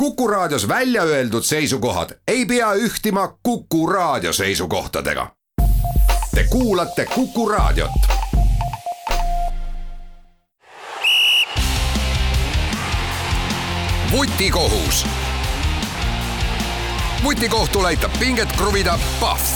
Kuku Raadios välja öeldud seisukohad ei pea ühtima Kuku Raadio seisukohtadega. Te kuulate Kuku Raadiot. Vutikohus. Vutikohtul aitab pinget kruvida Pahv.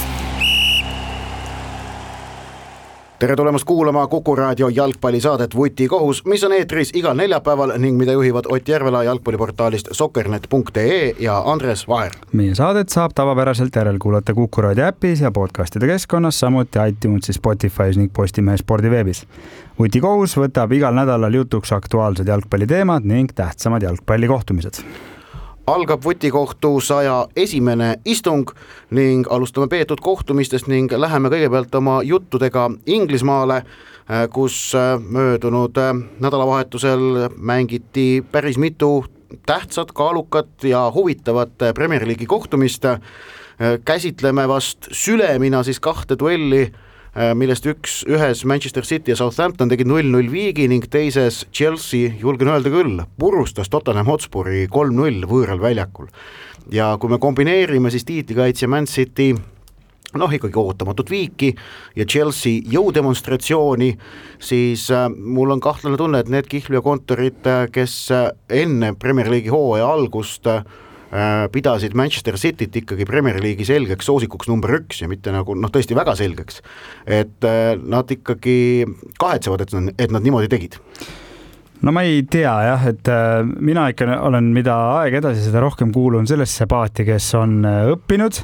Tere tulemast kuulama Kuku Raadio jalgpallisaadet Vutikohus, mis on eetris igal neljapäeval ning mida juhivad Ott Järvela jalgpalliportaalist soccernet.ee ja Andres Vaher. Meie saadet saab tavapäraselt järelkuulata Kuku Raadio äpis ja podcastide keskkonnas, samuti iTunesis, Spotify's ning Postimehe spordiveebis. Vutikohus võtab igal nädalal jutuks aktuaalsed jalgpalliteemad ning tähtsamad jalgpallikohtumised. Algab Vutikohtu 101. istung ning alustame peetud kohtumistest ning läheme kõigepealt oma juttudega Inglismaale, kus möödunud nädalavahetusel mängiti päris mitu tähtsat, kaalukat ja huvitavat Premier League'i kohtumist. Käsitleme vast sülemina siis kahte duelli, millest ühes Manchester City ja Southampton tegid 0-0 viigi ning teises Chelsea, julgen öelda küll, purustas Tottenham Hotspuri 3-0 võõral väljakul. Ja kui me kombineerime siis tiitlikaitsja Man City ikkagi ootamatut viiki ja Chelsea jõudemonstratsiooni, siis mul on kahtlane tunne, et need Kihlvi ja Kontorid, kes enne Premier League'i hooaja algust pidasid Manchester Cityt ikkagi Premier League'i selgeks soosikuks number 1 ja mitte nagu tõesti väga selgeks, et nad ikkagi kahetsevad, et nad niimoodi tegid. No ma ei tea jah, et mina ikka olen mida aeg edasi seda rohkem kuulun sellesse paati, kes on õppinud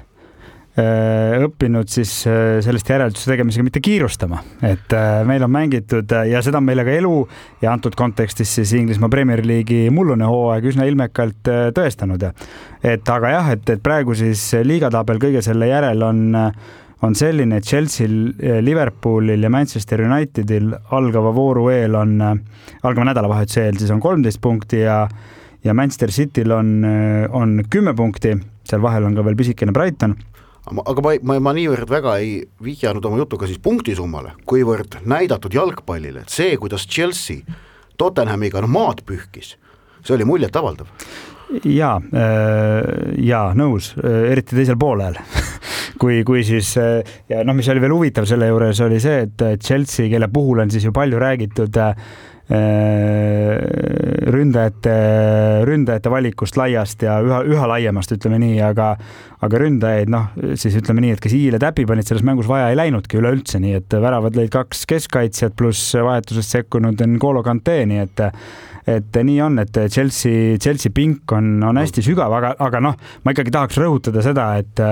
siis sellest järelduse tegemisega mitte kiirustama, et meil on mängitud ja seda on meile ka elu ja antud kontekstis siis Inglismaa Premier League'i mullune hooaeg üsna ilmekalt tõestanud. Et aga jah, et praegu siis liigatabel kõige selle järel on selline, et Chelsea'l, Liverpoolil ja Manchester Unitedil algava vooru eel algava nädalavahetuse eel siis on 13 punkti ja Manchester Cityl on 10 punkti, seal vahel on ka veel pisikene Brighton. Aga ma niivõrd väga ei vihjanud oma jutuga siis punktisummale, kuivõrd näidatud jalgpallile, et see, kuidas Chelsea Tottenhamiga maad pühkis, see oli muljet avaldav. Ja nõus, eriti teisel poolel. kui siis, ja mis oli veel huvitav selle juures oli see, et Chelsea, kelle puhul on siis ju palju räägitud ründajate valikust laiast ja üha laiemast, ütleme nii, aga ründajaid, siis ütleme nii, et kes Iile Täpi panid selles mängus vaja ei läinudki üleüldse, nii et väravad lõid 2 keskkaitsjat pluss vahetusest sekkunud N'Golo Kanté, nii et nii on, et Chelsea pink on hästi sügav, aga ma ikkagi tahaks rõhutada seda,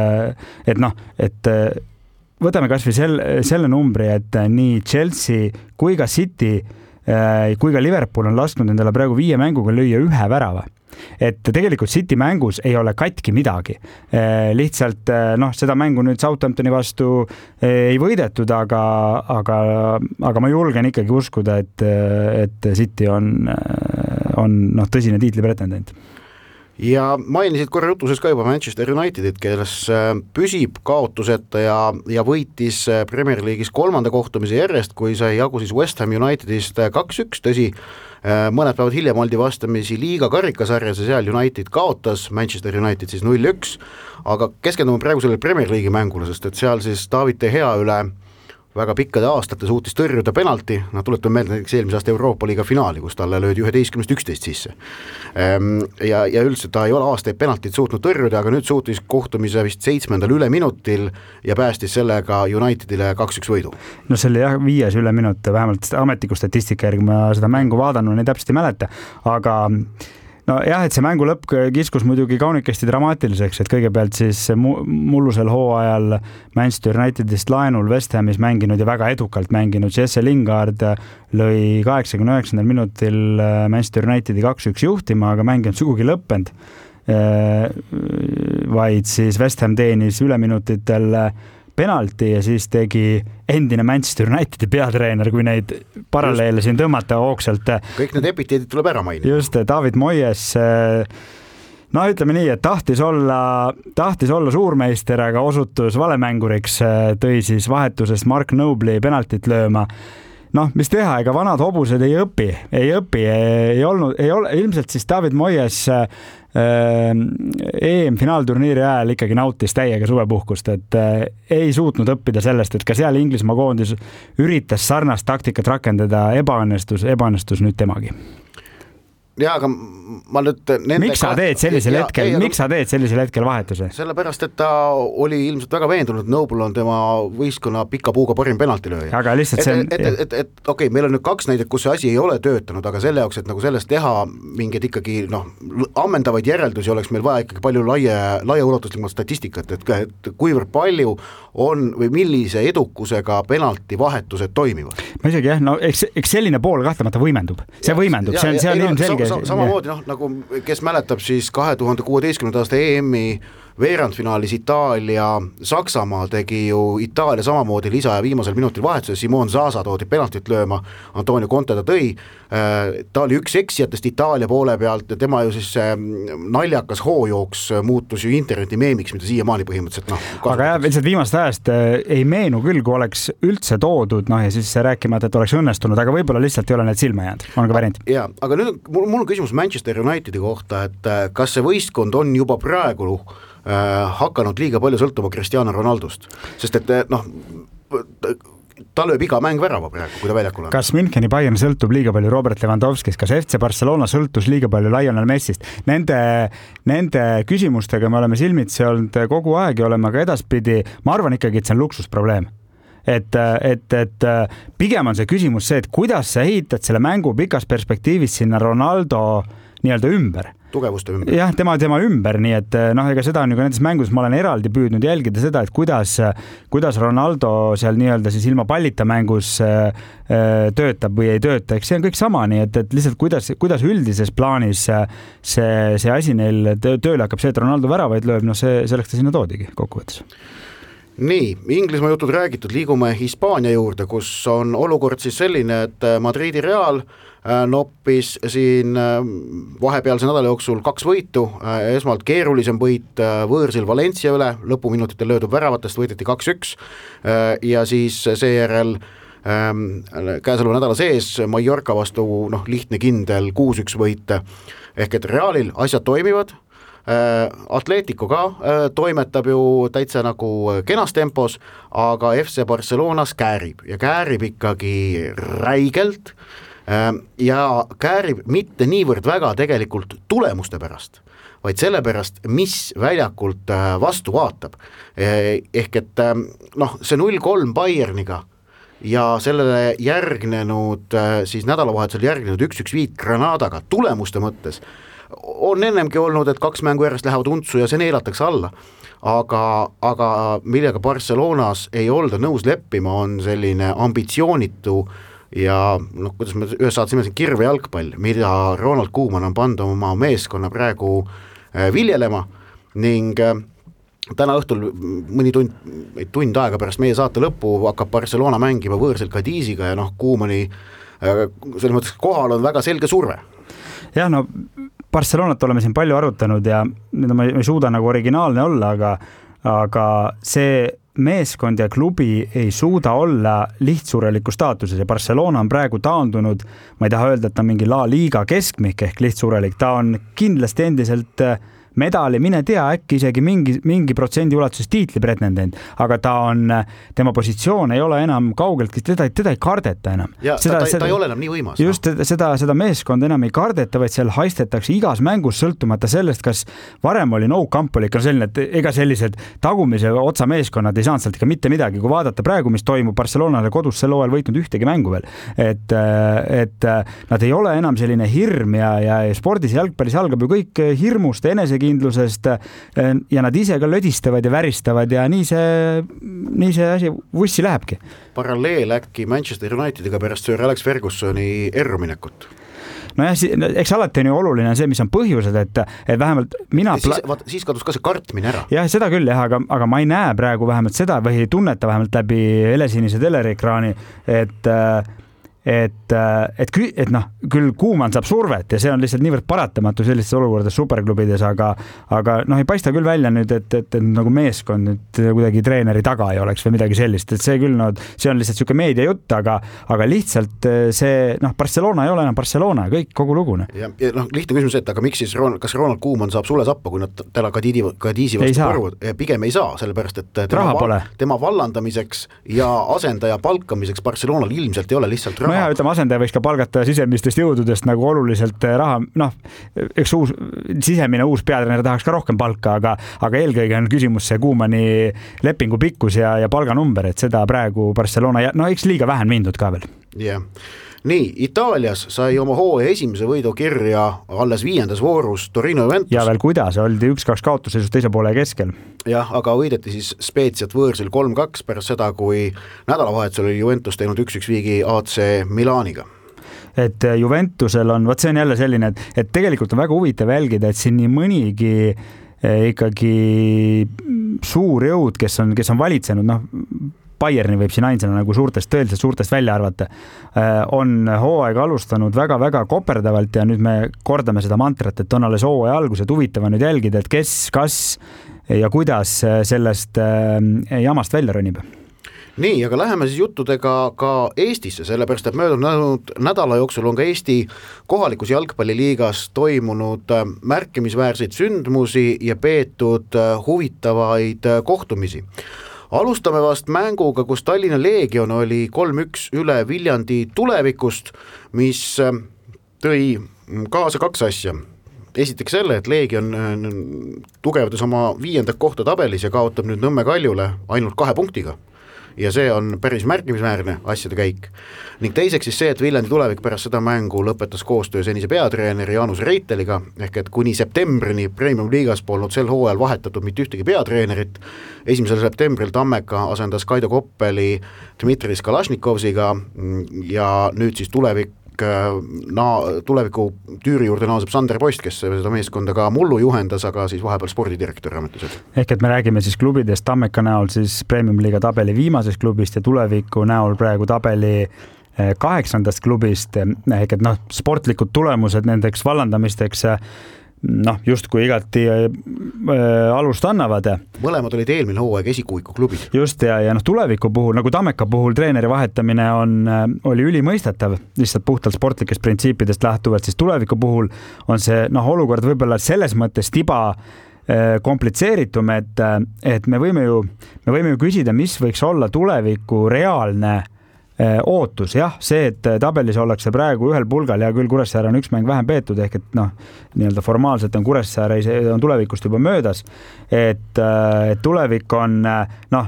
et võtame kas või selle numbri, et nii Chelsea kui ka City kui ka Liverpool on lasknud endale praegu 5 mänguga lüüa 1 värava. Et tegelikult City mängus ei ole katki midagi. Lihtsalt seda mängu nüüd Southamptoni vastu ei võidetud, aga ma julgen ikkagi uskuda, et City on tõsine tiitlipretendent. Ja mainisid korra jutuses ka juba Manchester Unitedit, kes püsib kaotuseta ja võitis Premier League'is 3. kohtumise järjest, kui sai jagu siis West Ham Unitedist 2-1, tõsi, mõned päevad hiljem oldi vastamisi liiga karikasarjas ja seal United kaotas, Manchester United siis 0-1, aga keskendume praegu selle Premier League'i mängule, sest et seal siis David De Gea üle väga pikkade aastate suutis tõrjuda penalti, tuletame meelde näiteks eelmise aasta Euroopa Liiga finaali, kus talle löödi 11-11 sisse. Ja üldse ta ei ole aastaid penaltit suutnud tõrjuda, aga nüüd suutis kohtumise vist 7. üleminutil ja päästis sellega Unitedile 2-1 võidu. No see oli 5. üleminut, vähemalt ametliku statistika järgi ma seda mängu vaadanud, ei täpselt ei mäleta, aga jah, et see mängu lõpp kiskus muidugi kaunikesti dramaatiliseks, et kõigepealt siis mullusel hooajal Manchester Unitedist laenul West Hamis mänginud ja väga edukalt mänginud Jesse Lingard lõi 89. minutil Manchester Unitedi 2-1 juhtima, aga mäng on sugugi lõppenud, vaid siis West Ham teenis üleminutitel penalti ja siis tegi endine Manchester Unitedi peatreener, kui neid paralleele siin tõmmata hoogsalt. Kõik need epiteedid tuleb ära mainida. Just, David Moyes, ütleme nii, et tahtis olla suurmeister, aga osutus valemänguriks, tõi siis vahetusest Mark Noble'i penaltit lööma noh, mis teha, ega vanad hobused ei õpi, ei ole ilmselt siis David Moyes EM-finaalturniiri ajal ikkagi nautis täiega suvepuhkust, et ei suutnud õppida sellest, et ka seal Inglismaa koondis üritas sarnast taktikat rakendada, ebaõnnestus nüüd temagi. Ja, aga ma nüüd miks sa teed sellisel hetkel vahetuse? Sellepärast, et ta oli ilmselt väga veendunud, et Noble on tema võistkonna pika puuga parim penaltilööja. Aga lihtsalt see on... Okei, meil on nüüd 2 näidet, kus see asi ei ole töötanud, aga selle jaoks, et nagu sellest teha mingid ikkagi ammendavaid järeldusi, oleks meil vaja ikkagi palju laia ulatuslikumalt statistikat, et kuivõrd palju on või millise edukusega penalti vahetused toimivad. Ma isegi jah, eks selline pool kahtlemata võimendub. See võimendub, see on ilmselge. Samamoodi, nagu kes mäletab siis 2016. aasta EM-i veerandfinaalis Itaalia-Saksamaa tegi ju Itaalia samamoodi lisa ja viimasel minutil vahetuse, Simon Zaza toodi penaltit lööma, Antonio Conte ta tõi, ta oli üks eksijatest Itaalia poole pealt ja tema ju siis naljakas hoojooks muutus ju interneti meemiks, mida siiamaani põhimõtteliselt aga jah, lihtsalt viimast ajast ei meenu küll, kui oleks üldse toodud, ja siis rääkimata, et oleks õnnestunud, aga võib-olla lihtsalt ei ole need silma jäänud, on ka variant. Ja, aga nüüd mul on küsimus Manchester Unitedi kohta, et kas see võistkond on juba praegu hakanud liiga palju sõltuma Cristiano Ronaldost, sest et ta lööb iga mäng värava praegu, kui ta väljakul on. Kas Müncheni Bayern sõltub liiga palju Robert Lewandowskist, kas FC Barcelona sõltus liiga palju Lionel Messist? Nende küsimustega me oleme silmitsi olnud kogu aeg ja oleme ka edaspidi, ma arvan ikkagi, et see on luksusprobleem. Et pigem on see küsimus see, et kuidas sa ehitad selle mängu pikas perspektiivis sinna Ronaldo nii-öelda ümber. Tugevuste ümber. Jah, tema ümber, nii et ega seda on ju ka nendes mängus, ma olen eraldi püüdnud jälgida seda, et kuidas Ronaldo seal nii-öelda siis ilma pallita mängus töötab või ei tööta, eks see on kõik sama, nii et lihtsalt kuidas üldises plaanis see asi neil tööle hakkab, see, et Ronaldo väravaid lööb, selleks ta sinna toodigi kokkuvõttes. Nii, Inglismaa jutud räägitud, liigume Hispaania juurde, kus on olukord siis selline, et Madridi Real noppis siin vahepealse nädala jooksul 2 võitu, esmalt keerulisem võit võõrsil Valencia üle, lõpuminutitel löödub väravatest, võideti 2-1 ja siis seejärel käesoleva nädala sees Mallorca vastu lihtne kindel 6-1 võit, ehk et Realil asjad toimivad, Atletico ka toimetab ju täitsa nagu kenas tempos, aga FC Barcelonas käärib ikkagi räigelt ja käärib mitte niivõrd väga tegelikult tulemuste pärast, vaid selle pärast, mis väljakult vastu vaatab. Ehk et see 0-3 Bayerniga ja sellele järgnenud, siis nädalavahetusel järgnenud 1-1 Granadaga tulemuste mõttes on ennemgi olnud, et 2 mängu järjest lähevad untsu ja see neelatakse alla. Aga millega Barcelonas ei olda nõus leppima, on selline ambitsioonitu ja kuidas me ühes saates nimesin kirve jalgpall, mida Ronald Koeman on pannud oma meeskonna praegu viljelema ning täna õhtul mõni tund aega pärast meie saate lõppu hakkab Barcelona mängima võõrsil Cadiziga ja Koemani selles mõttes kohal on väga selge surve. Jah, Barcelonat oleme siin palju arutanud ja ma ei suuda nagu originaalne olla, aga see meeskond ja klubi ei suuda olla lihtsureliku staatuses ja Barcelona on praegu taandunud, ma ei taha öelda, et ta on mingi La Liga keskmik ehk lihtsurelik, ta on kindlasti endiselt medali, mine tea, äkki isegi mingi protsendi ulatuses tiitli pretendent, aga tema positsioon ei ole enam kaugeltki, teda ei kardeta enam. Ja ta ei ole enam nii võimas. Just seda meeskond enam ei kardeta, vaid seal haistetakse igas mängus sõltumata sellest, kas varem oli Nou Camp oli ikka selline, et ega sellised tagumise otsa meeskonnad ei saanud sealt ikka mitte midagi, kui vaadata praegu, mis toimub Barcelonale kodus sel hooajal võitnud ühtegi mängu veel, et nad ei ole enam selline hirm ja spordis ja jalgpallis algab ju kõik hirmust, enesekindlusest ja nad ise ka lödistavad ja väristavad ja nii see asi vussi lähebki. Paralleel äkki Manchester Unitediga pärast Sir Alex Fergusoni erruminekut? Nojah, eks alati on ju oluline see, mis on põhjused, et vähemalt mina... Siis kadus ka see kartmine ära. Jah, seda küll, aga ma ei näe praegu vähemalt seda või ei tunneta vähemalt läbi helesinise telereekraani, et noh, küll Kuumann saab survet ja see on lihtsalt niivõrd paratamatu sellistes olukordades superklubides, aga noh, ei paista küll välja nüüd, et nagu meeskond nüüd kuidagi treeneri taga ei oleks või midagi sellist, et see küll, no see on lihtsalt siuke meedia jutt, aga lihtsalt see, noh, Barcelona ei ole enam Barcelona, kõik kogu lugune. Ja noh, lihtne küsimus, et aga miks siis kas Ronald Koeman saab sule sappa, kui nad täna Kadiisi vastu põrvad? Pigem ei saa, sellepärast, et tema vallandamiseks ja asendaja palkamiseks Barcelonal ilmselt ei ole lihtsalt raha. No ja, ütleme, asendaja võiks ka palgata sisemistest jõududest nagu oluliselt raha, noh, eks sisemine uus peatreener tahaks ka rohkem palka, aga eelkõige on küsimus see Koemani lepingu pikkus ja palganumber, et seda praegu Barcelona, no eks liiga vähe mindud ka veel. Yeah. Nii, Itaalias sai oma hooaja esimese võidu kirja alles 5. voorus Torino Juventus. Ja veel kuidas, oldi 1-2 kaotuses teise poole keskel. Jah, aga võideti siis Speziat võõrsil 3-2 pärast seda, kui nädalavahetusel oli Juventus teinud 1-1 viigi AC Milaniga. Et Juventusel on, see on jälle selline, et tegelikult on väga huvitav jälgida, et siin nii mõnigi ikkagi suur jõud, kes on valitsenud, noh, Bayerni võib siin ainsana nagu tõeliselt suurtest välja arvata, on hooaega alustanud väga-väga koperdavalt ja nüüd me kordame seda mantrat, et on alles hooaja algus, et huvitav on nüüd jälgida, et kes, kas ja kuidas sellest jamast välja ronib. Nii, aga läheme siis juttudega ka Eestisse, sellepärast, et möödunud nädala jooksul on ka Eesti kohalikus jalgpalliliigas toimunud märkimisväärseid sündmusi ja peetud huvitavaid kohtumisi. Alustame vast mänguga, kus Tallinna Leegion oli 3-1 üle Viljandi Tulevikust, mis tõi kaasa 2 asja. Esiteks selle, et Leegion tugevdas oma 5. kohta tabelis ja kaotab nüüd Nõmme Kaljule ainult 2 punktiga. Ja see on päris märkimisväärne asjade käik. Ning teiseks siis see, et Viljandi Tulevik pärast seda mängu lõpetas koostöö senise peatreeneri Jaanus Reiteliga, ehk et kuni septembrini Premium liigas polnud sel hooajal vahetatud mitte ühtegi peatreenerit. 1. septembril Tammeka asendas Kaido Koppeli Dmitris Kalašnikovsiga ja nüüd siis Tuleviku tüüri juurde naaseb Sander Post, kes seda meeskonda ka mullu juhendas, aga siis vahepeal spordidirektori ametused. Ehk et me räägime siis klubidest Tammeka näol siis Premium liiga tabeli viimasest klubist ja Tuleviku näol praegu tabeli 8. klubist, ehk et noh, sportlikud tulemused nendeks vallandamisteks noh, justkui igati alust annavad. Mõlemad olid eelmine hooaeg esikuiku klubid. Just ja noh, Tuleviku puhul, nagu Tammeka puhul treeneri vahetamine oli ülimõistatav, lihtsalt puhtalt sportlikest printsiipidest lähtuvalt, siis Tuleviku puhul on see noh, olukord võib-olla selles mõttes tiba komplitseeritum, et me võime ju küsida, mis võiks olla Tuleviku reaalne ootus, jah, see, et tabelis ollakse praegu ühel pulgal ja küll Kuressaare on 1 mäng vähem peetud, ehk et noh, nii-öelda formaalselt on Kuressaare on Tulevikust juba möödas, et Tulevik on noh,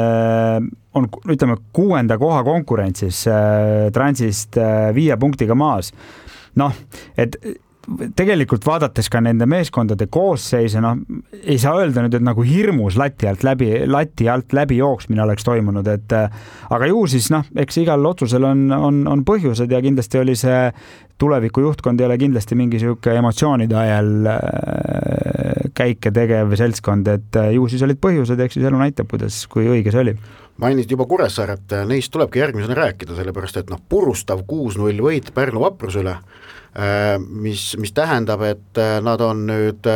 on ütleme 6. koha konkurentsis Transist 5 punktiga maas. Noh, et tegelikult vaadates ka nende meeskondade koosseise, noh, ei saa öelda nüüd, et nagu hirmus lati alt läbi jooksmine oleks toimunud, et aga ju siis noh, eks igal otsusel on põhjused ja kindlasti oli see Tuleviku juhtkond ei ole kindlasti mingi siuke emotsioonide ajal käike tegev seltskond, et ju siis olid põhjused, eks siis elu näitab, kui õige see oli. Mainisid juba Kuressaaret, neist tulebki järgmisena rääkida, sellepärast et noh, purustav 6-0 võit Pärnu Vaprusele, mis tähendab, et nad on nüüd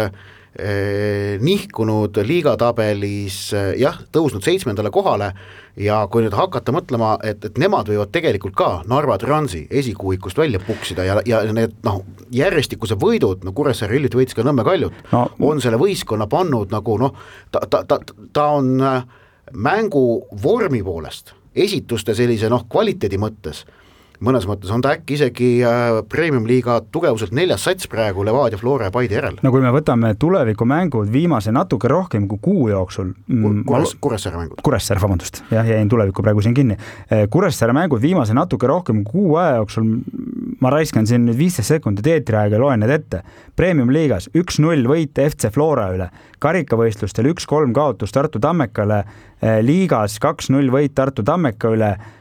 nihkunud liigatabelis, jah, tõusnud 7. kohale ja kui nüüd hakata mõtlema, et nemad võivad tegelikult ka Narva Transi esikuuikust välja puksida ja need noh, järjestikuse võidud, no Kuressaare hiljuti võitis ka Nõmme Kaljut, on selle võistkonna pannud nagu noh, ta on mängu vormi poolest, esituste sellise noh, kvaliteedi mõttes, mõnes mõttes on ta äkki isegi Premium liiga tugevuselt 4. sats praegu Levadia, Flora ja Paide järel. No kui me võtame Tuleviku mängud viimase natuke rohkem kui kuu jooksul. Kuressaare mängud. Kuressaare, vabandust. Jah, jäin Tuleviku praegu siin kinni. Kuressaare mängud viimase natuke rohkem kui kuu aja jooksul, ma raiskan siin nüüd 15 sekundit eetriaega ja loen need ette. Premium liigas 1-0 võit FC Flora üle, karikavõistlustel 1-3 kaotus Tartu Tammekale, liigas 2-0 võit Tartu Tammeka üle,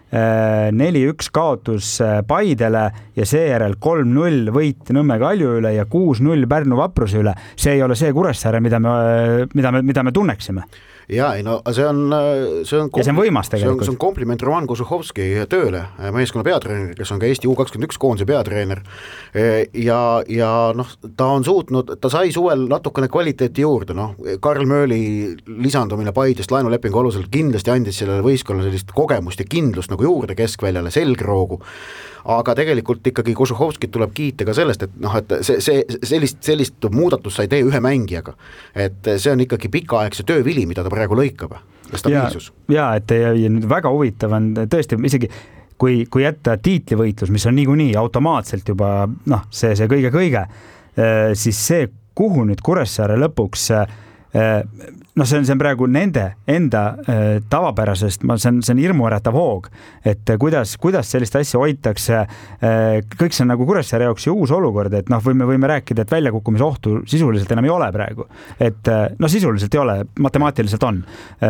4-1 kaotus Paidele ja seejärel 3-0 võit Nõmme Kalju üle ja 6-0 Pärnu Vapruse üle. See ei ole see Kuressaare, mida me tunneksime. Ja, ei no see on võimas tegelikult. See on kompliment Roman Kozuhovski tööle, meeskonna peatreener, kes on ka Eesti U21 koondise peatreener. Ja noh, ta on suutnud, ta sai suvel natukene kvaliteeti juurde, noh, Karl Mööli lisandumine Paidest laenulepingu alusel kindlasti andis sellele võistkonnale sellist kogemust ja kindlust nagu juurde keskväljale, selgroogu. Aga tegelikult ikkagi Kozuhovskit tuleb kiita ka sellest, et noh, et sellist muudatust sai tee ühe mängijaga, et see on ikkagi pikaaegse töövili, mida ta praegu lõikab, stabiilsus. Ja, et väga huvitav on tõesti isegi kui jätta tiitlivõitlus, mis on niikuinii automaatselt juba see kõige, siis see, kuhu nüüd Kuressaare lõpuks see on praegu nende enda tavapärasest, see on hirmuäratav hoog, et kuidas sellist asja hoitakse, kõik see on nagu Kuressaare jaoks ju uus olukord, et võime rääkida, et väljakukkumise ohtu sisuliselt enam ei ole praegu, et sisuliselt ei ole, matemaatiliselt on,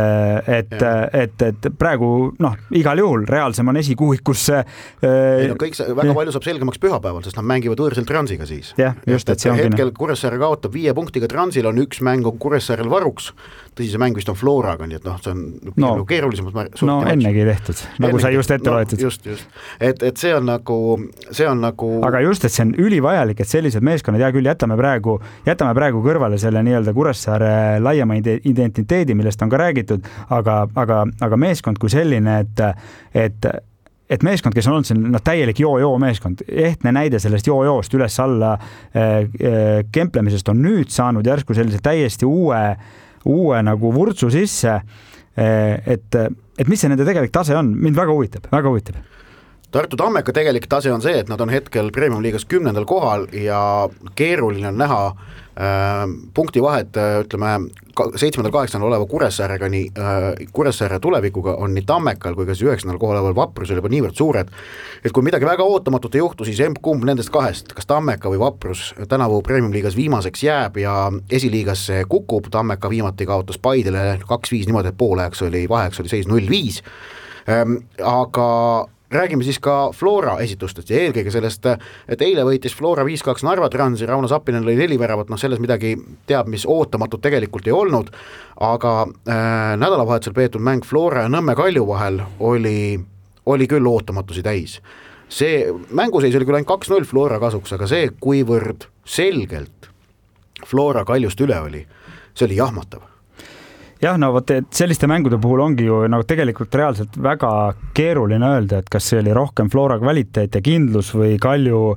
et praegu igal juhul reaalsem on esikuuikus kõik see väga palju saab selgemaks pühapäeval, sest nad mängivad võõrsil Transiga siis. Hetkel Kuressaare kaotab 5 punktiga Transil, on üks mäng on Kuressaarel varuks, tõsi see mäng vist on Floraga, nii et see on keerulisemalt ennegi tehtud, nagu sai just ette loetud. Just. Et see on nagu aga just, et see on ülivajalik, et sellised meeskonnad, hea küll, jätame praegu kõrvale selle nii-öelda Kuressaare laiema identiteedi, millest on ka räägitud, aga meeskond kui selline, et meeskond, kes on olnud siin täielik joo meeskond, ehtne näide sellest joo-joost üles alla kemplemisest on nüüd saanud järsku sellise täiesti uue nagu vurtsu sisse, et mis see nende tegelik tase on, mind väga huvitab. Tartu Tammeka tegelik tase on see, et nad on hetkel Premium liigas 10. kohal ja keeruline on näha punkti vahet, ütleme 7.-8. oleva Kuressaarega, Kuressaare tulevikuga on nii Tammekal kui ka 9. kohal oleval Vaprusel juba niivõrd suured, et kui midagi väga ootamatut ei juhtu, siis kumb nendest kahest, kas Tammeka või Vaprus tänavu Premium liigas viimaseks jääb ja esiliigasse kukub, Tammeka viimati kaotas Paidele 2-5 niimoodi, et poolajaks oli seis 0-5, aga räägime siis ka Flora esitustest ja eelkõige sellest, et eile võitis Flora 5-2 Narva Transi, Rauno Sappinen oli 4 väravat, selles midagi teab, mis ootamatut tegelikult ei olnud, aga nädalavahetusel peetud mäng Flora ja Nõmme Kalju vahel oli küll ootamatusi täis. See mänguseis oli küll ainult 2-0 Flora kasuks, aga see, kuivõrd selgelt Flora Kaljust üle oli, see oli jahmatav. Jah, et selliste mängude puhul ongi ju tegelikult reaalselt väga keeruline öelda, et kas see oli rohkem Flora kvaliteet ja kindlus või Kalju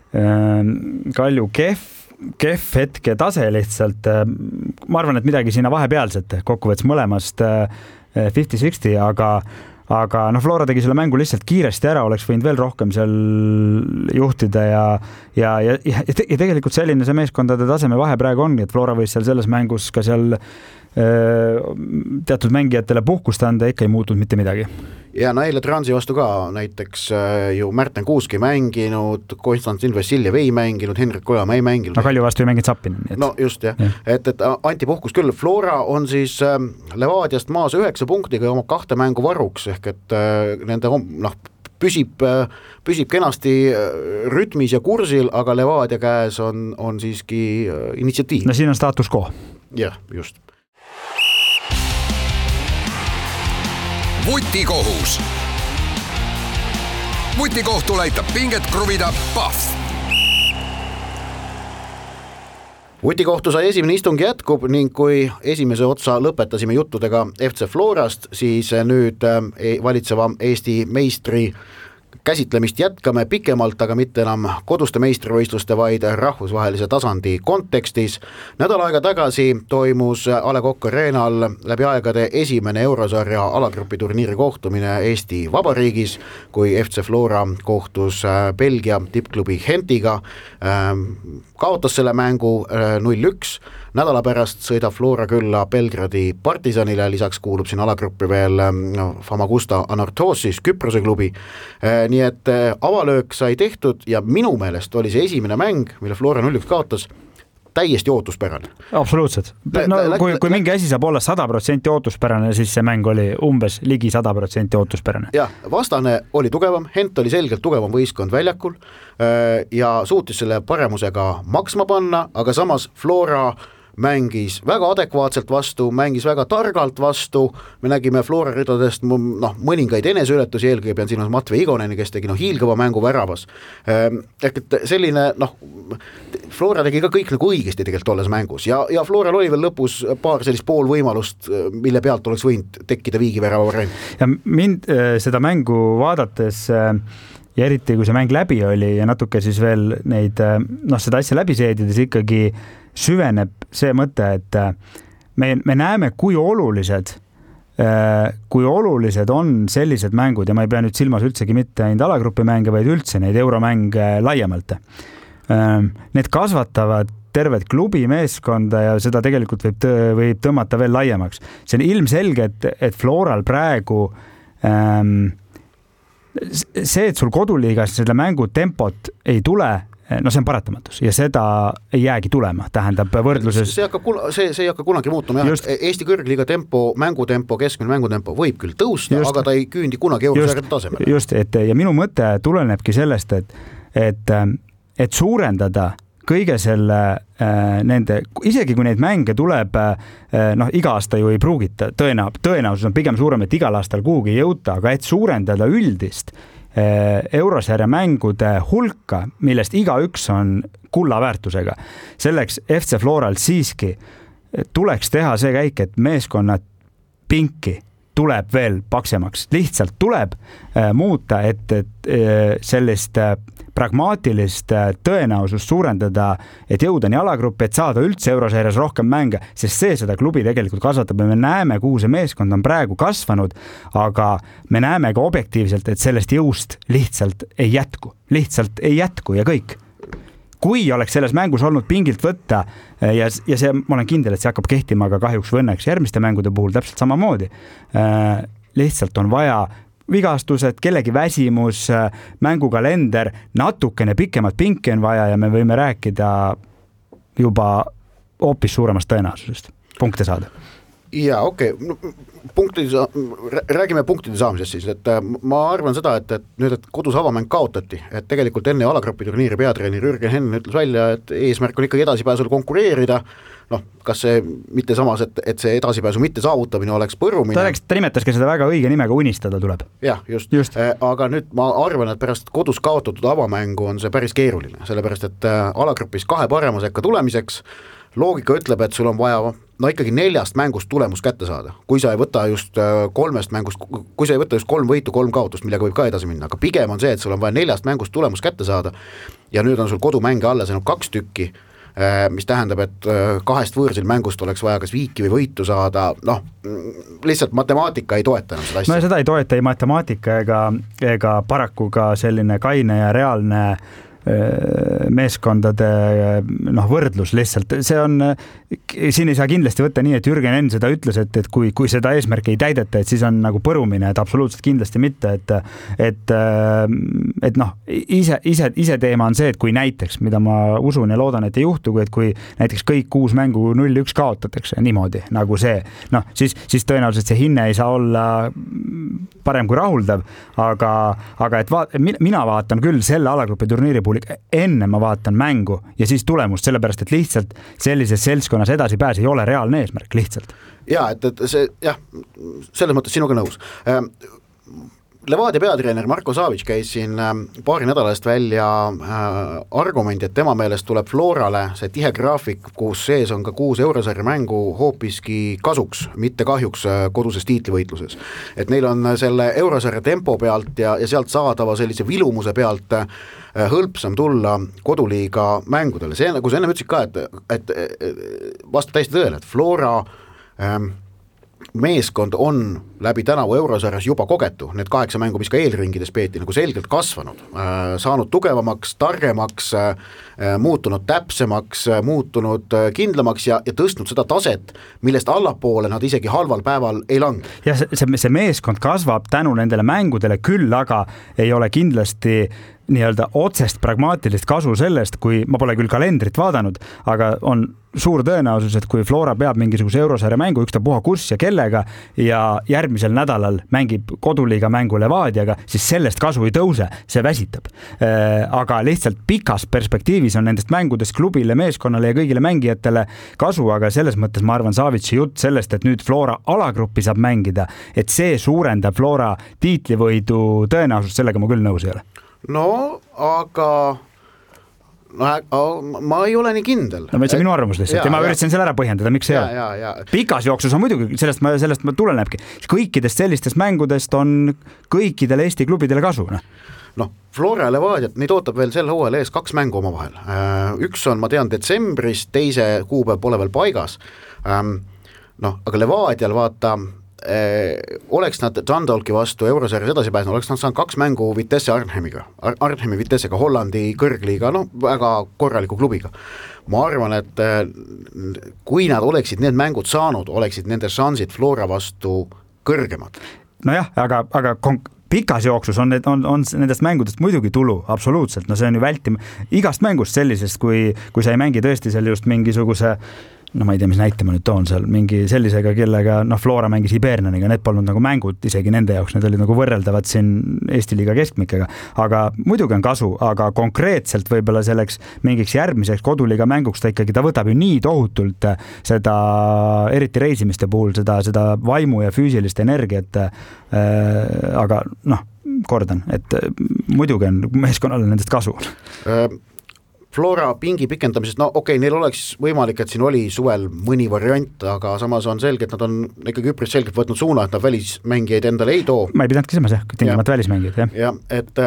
kehv hetke tase lihtsalt. Ma arvan, et midagi sinna vahepealset kokkuvõttes mõlemast 50-60, aga Flora tegi selle mängu lihtsalt kiiresti ära, oleks võinud veel rohkem seal juhtida ja tegelikult selline see meeskondade taseme vahe praegu ongi, et Flora võis seal selles mängus ka seal teatud mängijatele puhkust anda, ikka ei muutunud mitte midagi. Ja eile Transi vastu ka näiteks ju Märten Kuusk ei mänginud, Konstantin Vassiljev ei mänginud, Henrik Kojamaa ei mänginud. Kalju vastu ei mänginud Sappinen. No just jah. Et anti puhkus küll. Flora on siis Levadiast maas 9 punktiga ja oma 2 mängu varuks, ehk et nende püsib kenasti rütmis ja kursil, aga Levadia käes on siiski initsiatiiv. No siin on status quo. Jah, just. Vutikohus. Vutikohtul aitab pinget kruvida Pahv. Vutikohtu sai esimene istung jätkub ning kui esimese otsa lõpetasime juttudega FC Florast, siis nüüd valitseva Eesti meistri käsitlemist jätkame pikemalt, aga mitte enam koduste meistrivõistluste, vaid rahvusvahelise tasandi kontekstis. Nädal aega tagasi toimus A. Le Coq Arenal läbi aegade esimene eurosarja alagrupi turniiri kohtumine Eesti Vabariigis, kui FC Flora kohtus Belgia tippklubi Gentiga, kaotas selle mängu 0-1. Nädala pärast sõidab Flora külla Belgradi Partisanile, lisaks kuulub siin alagruppi veel Famagusta Anartosis, Küprose klubi. Nii et avalöök sai tehtud ja minu meelest oli see esimene mäng, mille Flora 0-1 kaotas, täiesti ootuspärane. Absoluutselt. No, kui mingi asi saab olla 100% ootuspärane, siis see mäng oli umbes ligi 100% ootuspärane. Ja vastane oli tugevam, Hent oli selgelt tugevam võistkond väljakul ja suutis selle paremusega maksma panna, aga samas Flora mängis väga adekvaatselt vastu, mängis väga targalt vastu, me nägime Flora ridadest mõningaid eneseületusi, eelkõige pean silmas Matvei Igoneni, kes tegi hiilgava mängu väravas. Ehk et selline, Flora tegi ka kõik nagu õigesti tegelikult olles mängus ja Floral oli veel lõpus paar sellist poolvõimalust, mille pealt oleks võinud tekkida viigivärava variant. Ja mind seda mängu vaadates ja eriti kui see mäng läbi oli ja natuke siis veel neid, seda asja läbi seedides ikkagi süveneb see mõte, et me näeme, kui olulised on sellised mängud ja ma ei pea nüüd silmas üldsegi mitte ainult alagrupi mänge, vaid üldse neid euromänge laiemalt. Need kasvatavad tervet klubi meeskonda ja seda tegelikult võib tõmmata veel laiemaks. See on ilmselge, et Floral praegu see, et sul koduliigas selle mängu tempot ei tule, see on paratamatus ja seda ei jäägi tulema, tähendab võrdluses. See ei hakka kunagi muutuma. Eesti kõrgliiga tempo, mängutempo, keskmine mängutempo võib küll tõusta, aga ta ei küündi kunagi eurosarjade tasemele. Just, ja minu mõte tulenebki sellest, et suurendada kõige selle nende, isegi kui neid mänge tuleb, iga aasta ju ei pruugita, tõenäosus on pigem suurem, et igal aastal kuhugi ei jõuta, aga et suurendada üldist eurosarja mängude hulka, millest igaüks on kulla väärtusega. Selleks FC Floral siiski tuleks teha see käik, et meeskonnad pinki tuleb veel paksemaks. Lihtsalt tuleb muuta, et sellist pragmaatilist tõenäosust suurendada, et jõuda nii alagruppi, et saada üldse eurosarjas rohkem mänge, sest see seda klubi tegelikult kasvatab ja me näeme, kuhu see meeskond on praegu kasvanud, aga me näeme ka objektiivselt, et sellest jõust lihtsalt ei jätku ja kõik. Kui oleks selles mängus olnud pingilt võtta ja see, ma olen kindel, et see hakkab kehtima, aga kahjuks või õnneks järgmiste mängude puhul täpselt samamoodi. Lihtsalt on vaja vigastused, kellegi väsimus, mängukalender, natukene pikemat pinki on vaja ja me võime rääkida juba hoopis suuremast tõenäosusest punkte saada. Ja okei, räägime punktide saamisest siis, et ma arvan seda, et nüüd, et kodus avamäng kaotati, et tegelikult enne alagrupi turniiri peatreener Jürgen Henn ütles välja, et eesmärk on ikkagi edasipääsul konkureerida, kas see mitte samas, et see edasipääsu mitte saavutamine oleks põrumine. Ta nimetas ka seda väga õige nimega unistada tuleb. Jah, just. Aga nüüd ma arvan, et pärast kodus kaotatud avamängu on see päris keeruline, sellepärast et alagrupis 2 parema sekka tulemiseks loogika ütleb, et sul on vaja ikkagi 4 mängust tulemus kätte saada. Kui sa ei võta just 3 mängust, kui sa ei võta just 3 võitu, 3 kaotust, millega võib ka edasi minna, aga pigem on see, et sul on vaja 4 mängust tulemus kätte saada ja nüüd on sul kodumänge alles ainult 2 tükki, mis tähendab, et 2 võõrsil mängust oleks vaja kas viiki või võitu saada, lihtsalt matemaatika ei toeta enam seda asja. No seda ei toeta ei matemaatika ega paraku ka selline kaine ja reaalne meeskondade võrdlus lihtsalt. See on, siin ei saa kindlasti võtta nii, et Jürgen Henn seda ütles, et kui seda eesmärki ei täideta, et siis on nagu põrumine, et absoluutselt kindlasti mitte, et ise teema on see, et kui näiteks, mida ma usun ja loodan, et ei juhtu, et kui näiteks kõik 6 mängu 0-1 kaotatakse niimoodi, nagu see, siis tõenäoliselt see hinne ei saa olla parem kui rahuldav, aga mina vaatan küll selle alagrupi turniiri puhul enne ma vaatan mängu ja siis tulemust, sellepärast et lihtsalt sellises seltskonnas edasi pääs ei ole reaalne eesmärk lihtsalt. Ja, et see, selles mõttes sinuga nõus. Levadia peatreener Marko Savic käis siin paari nädala eest välja argumendi, et tema meelest tuleb Florale see tihe graafik, kus sees on ka 6 eurosarja mängu hoopiski kasuks, mitte kahjuks koduses tiitlivõitluses. Et neil on selle eurosarja tempo pealt ja sealt saadava sellise vilumuse pealt hõlpsam tulla koduliiga mängudele. See, nagu sa enne ütlesid ka, et vastab täiesti tõele, et Flora meeskond on läbi tänavu eurosarjas juba kogetu, need 8 mängu, mis ka eelringides peeti, nagu selgelt kasvanud, saanud tugevamaks, targemaks, muutunud täpsemaks, muutunud kindlamaks ja tõstnud seda taset, millest allapoole nad isegi halval päeval ei lange. Ja see meeskond kasvab tänu nendele mängudele küll, aga ei ole kindlasti nii-öelda otsest pragmaatilist kasu sellest, kui ma pole küll kalendrit vaadanud, aga on suur tõenäosus, et kui Flora peab mingisuguse eurosarja mängu, ükstapuha kus ja kellega ja järgmisel nädalal mängib koduliiga mängu Levadiaga, siis sellest kasu ei tõuse, see väsitab. Aga lihtsalt pikas perspektiivis on nendest mängudest klubile, meeskonnale ja kõigile mängijatele kasu, aga selles mõttes ma arvan Savitsi jutt sellest, et nüüd Flora alagruppi saab mängida, et see suurendab Flora tiitlivõidu tõenäosust, sellega ma küll nõus ei ole. No, aga ma ei ole nii kindel. No, see on minu arvamus lihtsalt ja ma üritasin selle ära põhjendada, miks ei ole. Pikas jooksus on muidugi, sellest ma tulenebki. Kõikidest sellistest mängudest on kõikidele Eesti klubidele kasu. No, Flora ja Levadiat, neid ootab veel sel hooajal ees 2 mängu oma vahel. Üks on, ma tean, detsembris, teise kuupäev pole veel paigas. Aga Levadial vaata, oleks nad Dundalki vastu eurosarjas edasi pääsnud, oleks nad saanud 2 mängu Vitesse Arnhemi Vitessega, Hollandi kõrgliiga, väga korraliku klubiga. Ma arvan, et kui nad oleksid need mängud saanud, oleksid nende šansid Flora vastu kõrgemad. Nojah, aga pikas jooksus on nendest mängudest muidugi tulu, absoluutselt, see on ju igast mängust sellisest, kui sa ei mängi tõesti seal just mingisuguse ma ei tea, mis näite ma nüüd toon seal, mingi sellisega, kellega Flora mängis Hibernianiga, need polnud nagu mängud isegi nende jaoks, need olid nagu võrreldavad siin Eesti liiga keskmikega, aga muidugi on kasu, aga konkreetselt võib-olla selleks mingiks järgmiseks koduliiga mänguks ta võtab ju nii tohutult seda, eriti reisimiste puhul, seda vaimu ja füüsilist energiat, aga kordan, et muidugi on meeskonnale nendest kasu. Flora pingi pikendamisest, neil oleks võimalik, et siin oli suvel mõni variant, aga samas on selge, et nad on ikkagi üpris selgelt võtnud suuna, et nad välismängijaid endale ei too. Ma ei pidanud küsima see, tingimata välismängijaid, jah. Ja, et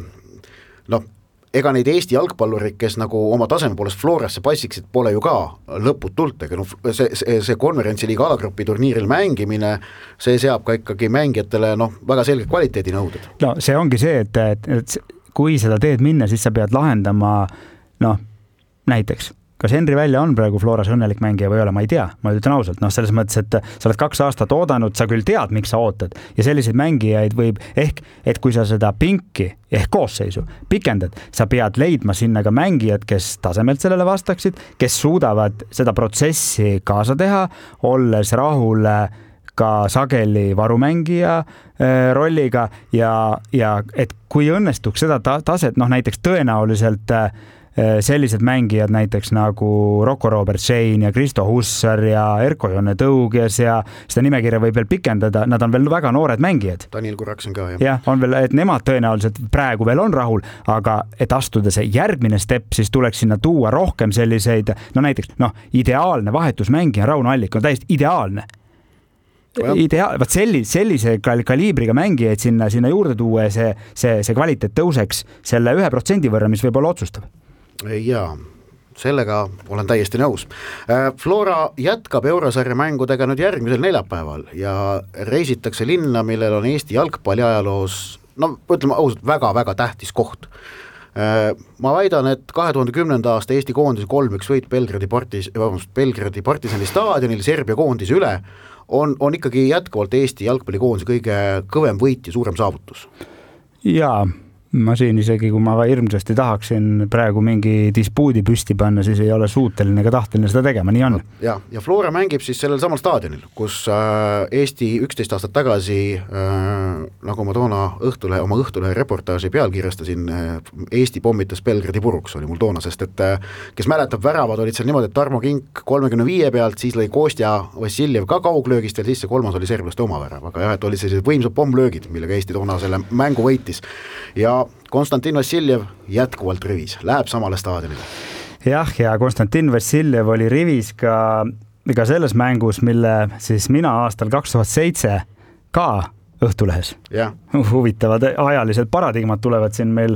ega neid Eesti jalgpallurid, kes nagu oma taseme poolest Florasse passiksid, pole ju ka lõputult, ega see konverentsiliiga alagrupi turniiril mängimine, see seab ka ikkagi mängijatele väga selged kvaliteedinõuded. No see ongi see, et kui seda teed minna, siis sa pead lahendama näiteks, kas Henri Välja on praegu Floras õnnelik mängija või ei ole, ma ei tea, ma ütlen ausalt, selles mõttes, et sa oled 2 aastat oodanud, sa küll tead, miks sa ootad ja selliseid mängijaid võib et kui sa seda pinki koosseisu pikendad, sa pead leidma sinna ka mängijad, kes tasemelt sellele vastaksid, kes suudavad seda protsessi kaasa teha, olles rahul ka sageli varumängija rolliga ja et kui õnnestuks seda taset, näiteks tõenäoliselt sellised mängijad näiteks nagu Rocco Robert Shane ja Kristo Hussar ja Erko Jonne Tõuges ja seda nimekirja võib veel pikendada, nad on veel väga noored mängijad. Daniel Kuraksen ka, jah. Jah, on veel, et nemad tõenäoliselt praegu veel on rahul, aga et astuda see järgmine step, siis tuleks sinna tuua rohkem selliseid, näiteks, ideaalne vahetusmängija Rauno Allik on täiesti ideaalne. Sellise kaliibriga mängijaid sinna juurde tuua ja see kvaliteet tõuseks selle 1% võrra, mis võib olla otsustav. Jaa, sellega olen täiesti nõus. Flora jätkab eurosarja mängudega nüüd järgmisel neljapäeval ja reisitakse linna, millel on Eesti jalgpalli ajaloos, ütleme ausalt, väga-väga tähtis koht. Ma väidan, et 2010. aasta Eesti koondise 3-1 võit Belgradi Partisani staadionil Serbia koondise üle on ikkagi jätkuvalt Eesti jalgpallikoondise kõige kõvem võit ja suurem saavutus. Jaa, ma siin isegi, kui ma hirmsasti tahaksin praegu mingi dispuudi püsti panna, siis ei ole suuteline ega tahteline seda tegema, nii on. Ja Flora mängib siis sellel samal staadionil, kus Eesti 11 aastat tagasi, nagu ma toona oma õhtulehe reportaaži pealkirjastasin, Eesti pommitas Belgradi puruks, oli mul toona, sest et kes mäletab, väravad olid seal niimoodi, et Tarmo Kink 35 pealt, siis lõi Kostja Vassiljev ka kauglöögist ja siis see 3. oli serblaste oma värav, aga jah, et oli sellised võimsad pommlöögid, millega Eesti toona selle mängu võitis ja Konstantin Vassiljev jätkuvalt rivis, läheb samale staadionile. Jah, ja Konstantin Vassiljev oli rivis ka selles mängus, mille siis mina aastal 2007 ka Õhtulehes. Huvitavad ajalised paradigmad tulevad siin meil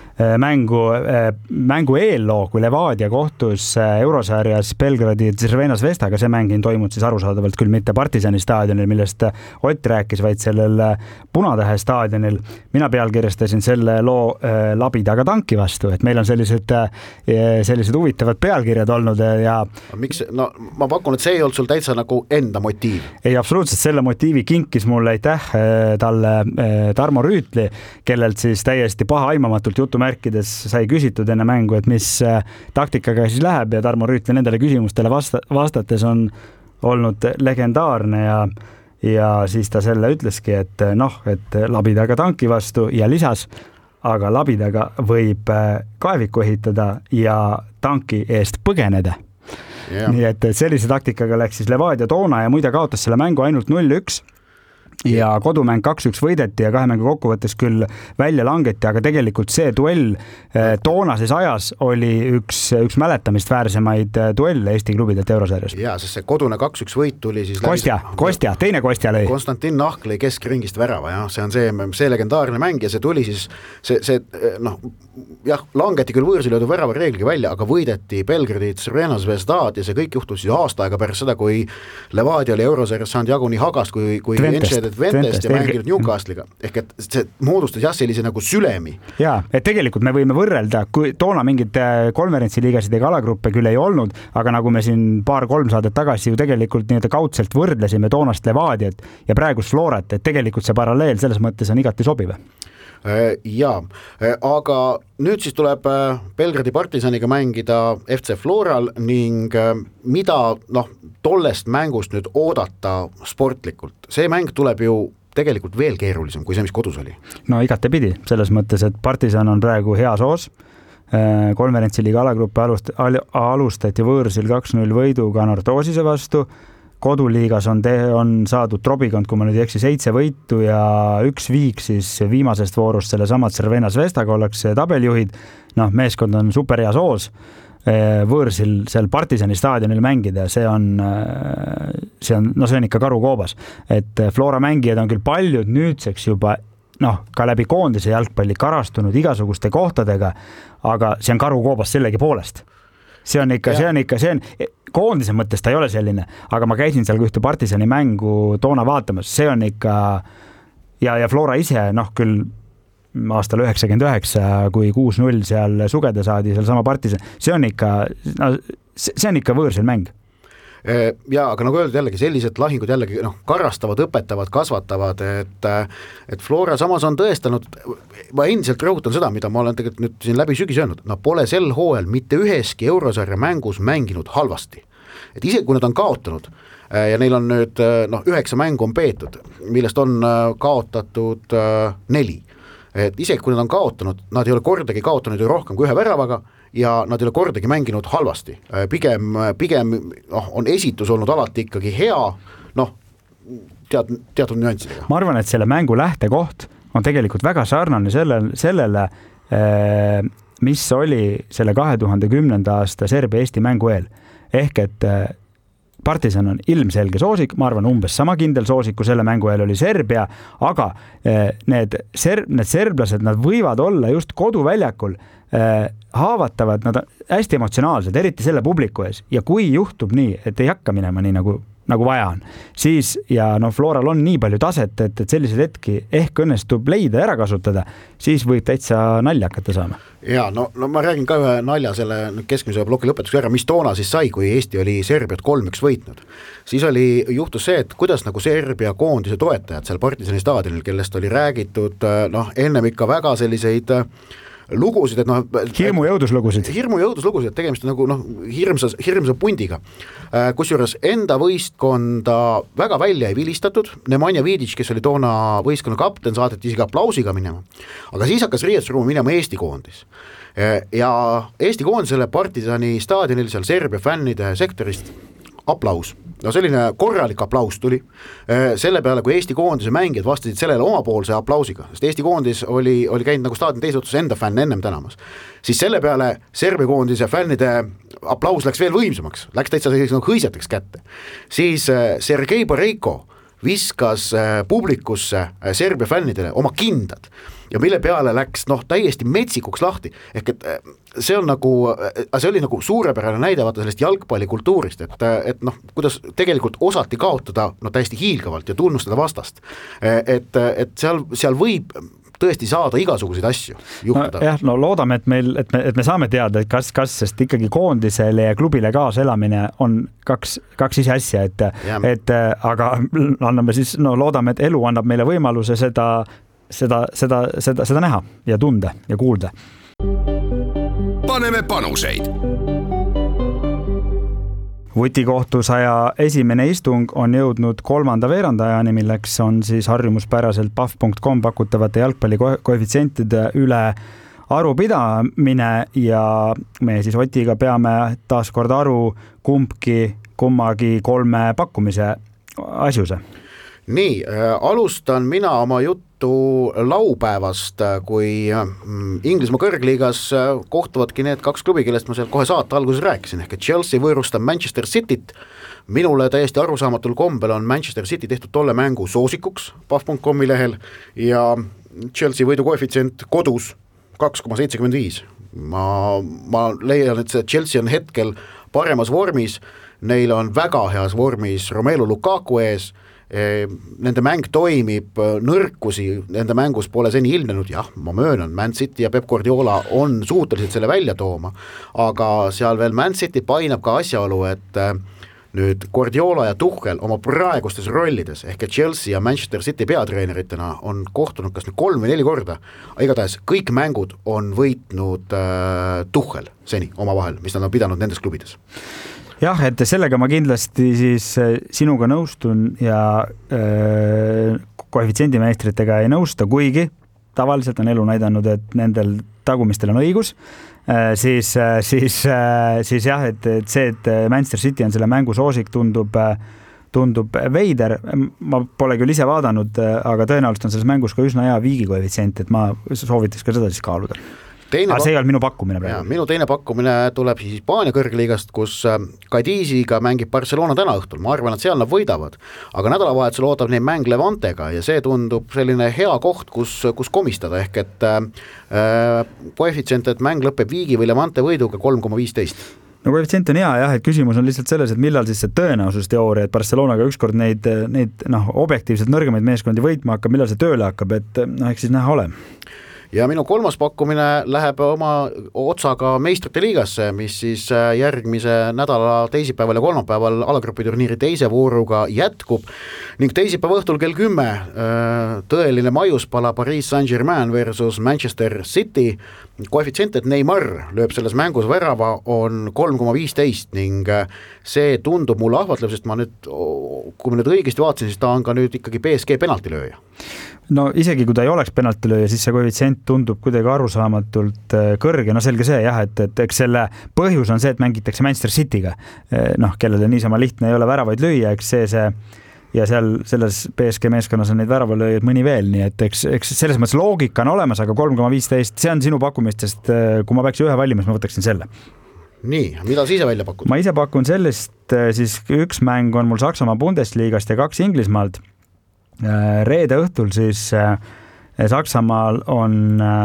mängu eelloo, kui Levadia kohtus eurosarjas Belgradi Crvena Zvezdaga, see mäng ei toimunud siis arusaadavalt küll mitte Partisani staadionil, millest Ott rääkis, vaid sellel Punatähe staadionil. Mina pealkirjastasin selle loo Labidaga tanki vastu, et meil on sellised huvitavad pealkirjad olnud ja miks, ma pakun, et see ei olnud sul täitsa nagu enda motiiv. Ei, absoluutselt, selle motiivi kinkis mulle aitäh talle Tarmo Rüütli, kellelt siis täiesti paha aimamatult jutu jutumärkides sai küsitud enne mängu, et mis taktikaga siis läheb ja Tarmo Rüütli nendele küsimustele vastates on olnud legendaarne ja siis ta selle ütleski, et et labidaga tanki vastu ja lisas, aga labidaga võib kaeviku ehitada ja tanki eest põgeneda. Yeah. Nii et sellise taktikaga läks siis Levadia toona ja muide kaotas selle mängu ainult 0-1 ja kodumäng 2-1 võideti ja 2 mängu kokkuvõttes küll välja langeti, aga tegelikult see duell toonases ajas oli üks mäletamist väärsemaid duelle Eesti klubidelt Eurosarjas. Jaa, sest see kodune 2-1 võit tuli siis Kostja, teine Kostja lõi. Konstantin Nahk lõi keskringist värava, jah, see on see legendaarne mäng ja see tuli siis langeti küll võõrsil löödu värava reegliga välja, aga võideti Belgradi Crvena Zvezdad ja see kõik juhtus siis aasta aega pärast seda, kui Levadia oli Eurosarjas saanud jagu nii Hagast kui Ventest ja mänginud Newcastle'iga. Ehk et see moodustas sellise nagu sülemi. Jaa, et tegelikult me võime võrrelda, kui toona mingid konverentsiliigasid ega alagruppe küll ei olnud, aga nagu me siin 2-3 saadet tagasi ju tegelikult nii-öelda kaudselt võrdlesime toonast Levadiat ja praegust Florat, et tegelikult see paralleel selles mõttes on igati sobiv. Jaa, aga nüüd siis tuleb Belgradi Partisaniga mängida FC Floral ning mida tollest mängust nüüd oodata sportlikult? See mäng tuleb ju tegelikult veel keerulisem kui see, mis kodus oli. No igatepidi, selles mõttes, et Partisan on praegu hea soos. Konverentsiliiga alagruppe alustati võõrsil 2-0 võiduga Nortosise vastu. Koduliigas on saadud Trobikond, kui ma nüüd ei eksi, 7 võitu ja 1 viik siis viimasest voorust selle samad Crvena Zvezdaga ollakse tabeljuhid. Meeskond on super hea soos. Võõrsil seal Partisani staadionil mängida, see on ikka karukoobas. Et Flora mängijad on küll paljud nüüdseks juba ka läbi koondise jalgpalli karastunud igasuguste kohtadega, aga see on karukoobas sellegi poolest. See on koondise mõttes ta ei ole selline, aga ma käisin seal ühte Partisani mängu toona vaatamas, see on ikka ja Flora ise, küll aastal 99, kui 6-0 seal sugeda saadi, seal sama Partisan, see on ikka võõrsil mäng. Jaa, aga nagu öeldud jällegi, sellised lahingud jällegi karastavad, õpetavad, kasvatavad, et Flora samas on tõestanud, ma endiselt rõhutan seda, mida ma olen tegelikult nüüd siin läbi sügis öelnud, pole sel hooajal mitte üheski Eurosarja mängus mänginud halvasti. Et isegi kui nad on kaotanud ja neil on nüüd 9 mängu on peetud, millest on kaotatud 4. Et isegi kui nad on kaotanud, nad ei ole kordagi kaotanud ju rohkem kui 1 väravaga ja nad ei ole kordagi mänginud halvasti. Pigem on esitus olnud alati ikkagi hea, teatud nüanssidega. Ma arvan, et selle mängu lähtekoht on tegelikult väga sarnane sellele, mis oli selle 2010. aasta Serbia-Eesti mängu eel. Ehk et Partisan on ilmselge soosik, ma arvan umbes sama kindel soosik, kui selle mängu eel oli Serbia, aga need serblased, nad võivad olla just koduväljakul haavatavad, nad on hästi emotsionaalsed, eriti selle publiku ees ja kui juhtub nii, et ei hakka minema nii nagu vaja on, siis ja Floral on nii palju taset, et sellised hetki ehk õnnestub leida ja ära kasutada, siis võib täitsa nalja hakata saama. Jaa, ma räägin ka ühe nalja selle keskmise ploki lõpetuseks ära, mis toona siis sai, kui Eesti oli Serbiat 3-1 võitnud. Siis juhtus see, et kuidas nagu Serbia koondise toetajad seal Partisani staadionil, kellest oli räägitud ennem ikka väga selliseid lugusid, et hirmu jõuduslugusid, et tegemist on nagu hirmsa pundiga. Kusjuures enda võistkonda väga välja ei vilistatud, Nemanja Vidic, kes oli toona võistkonna kapten, saadeti isegi aplausiga minema, aga siis hakkas riietusruumi minema Eesti koondis. Ja Eesti koondisele Partisani staadionil seal Serbia fännide sektorist aplaus. Selline korralik aplaus tuli selle peale, kui Eesti koondise mängijad vastasid sellele omapoolse aplausiga, sest Eesti koondis oli käinud nagu staadion teise otsas enda fänn ennem tänamas. Siis selle peale Serbia koondise fännide aplaus läks veel võimsamaks, läks täitsa hõisjateks kätte. Siis Sergei Boreiko viskas publikusse Serbia fännidele oma kindad ja mille peale läks täiesti metsikuks lahti. Ehk et see oli nagu suurepärane näide vaata sellest jalgpallikultuurist, et kuidas tegelikult osati kaotada täiesti hiilgavalt ja tunnustada vastast. Et seal võib tõesti saada igasuguseid asju juhtuda. Loodame, et me saame teada, et kas, sest ikkagi koondisele ja klubile kaaselamine on kaks ise asja, aga anname siis, loodame, et elu annab meile võimaluse seda näha ja tunda ja kuulda. paneme panuseid. Vutikohtu 101. istung on jõudnud 3. veerandajani, milleks on siis harjumuspäraselt pahv.com pakutavate jalgpalli koefitsientide üle arupidamine ja me siis Otiga peame taas kord aru kummagi 3 pakkumise asjuse. Nii, alustan mina oma juttu laupäevast, kui Inglismaa kõrgliigas kohtuvadki need 2 klubi, kellest ma seal kohe saate alguses rääkisin, ehk et Chelsea võõrustab Manchester Cityt. Minule täiesti arusaamatul kombel on Manchester City tehtud tolle mängu soosikuks pahv.comi lehel ja Chelsea võidu koefitsient kodus 2,75. Ma leian, et see Chelsea on hetkel paremas vormis, neil on väga heas vormis Romelu Lukaku ees, nende mäng toimib, nõrkusi nende mängus pole seni ilmnenud, jah, ma möönan, Man City ja Pep Guardiola on suutelised selle välja tooma, aga seal veel Man City painab ka asjaolu, et nüüd Guardiola ja Tuchel oma praegustes rollides, ehk et Chelsea ja Manchester City peatreeneritena on kohtunud kas nüüd 3 või 4 korda, igatahes kõik mängud on võitnud Tuchel seni omavahel, mis nad on pidanud nendes klubides. Jah, et sellega ma kindlasti siis sinuga nõustun ja koefitsiendimeistritega ei nõusta, kuigi tavaliselt on elu näidanud, et nendel tagumistel on õigus, siis jah, et see, et Manchester City on selle mängu soosik, tundub veider. Ma pole küll ise vaadanud, aga tõenäoliselt on selles mängus ka üsna hea viigi koefitsient, et ma soovitaks ka seda siis kaaluda. Aga see ei olnud minu pakkumine praegu. Minu teine pakkumine tuleb siis Hispaania kõrgliigast, kus Cadiziga mängib Barcelona täna õhtul. Ma arvan, et seal nad võidavad, aga nädalavahetusel ootab neid mäng Levantega ja see tundub selline hea koht, kus komistada, ehk et koefitsient, et mäng lõpeb viigi või Levante võiduga 3,15. No koefitsient on hea, jah, et küsimus on lihtsalt selles, et millal siis see tõenäosusteooria, et Barcelonaga ükskord neid objektiivselt nõrgemaid meeskondi võitma hakkab, millal see tööle hakkab, et eks siis näha ole. Ja minu 3. pakkumine läheb oma otsaga meistrite liigasse, mis siis järgmise nädala teisipäeval ja kolmapäeval alagrupiturniiri teise vooruga jätkub ning teisipäeva õhtul kell 10 tõeline maiuspala Paris Saint-Germain versus Manchester City. Koefitsient, et Neymar lööb selles mängus värava, on 3,15 ning see tundub mulle ahvatleb, sest kui ma nüüd õigesti vaatasin, siis ta on ka nüüd ikkagi PSG penaltilööja. No isegi kui ta ei oleks penaltilööja, siis see koefitsient tundub kuidagi arusaamatult kõrge. No selge see jah, et eks selle põhjus on see, et mängitakse Manchester Cityga, kellele niisama lihtne ei ole väravaid lüüa, eks see ja seal selles PSG meeskonnas on neid väravalööjaid mõni veel, nii et eks selles mõttes loogika on olemas, aga 3,15, see on sinu pakkumistest, kui ma peaks ühe valima, siis ma võtaksin selle. Nii, mida sa ise välja pakud? Ma ise pakun sellest, siis üks mäng on mul Saksamaa Bundesliigast ja 2 Inglismaalt. Reede õhtul siis Saksamaal on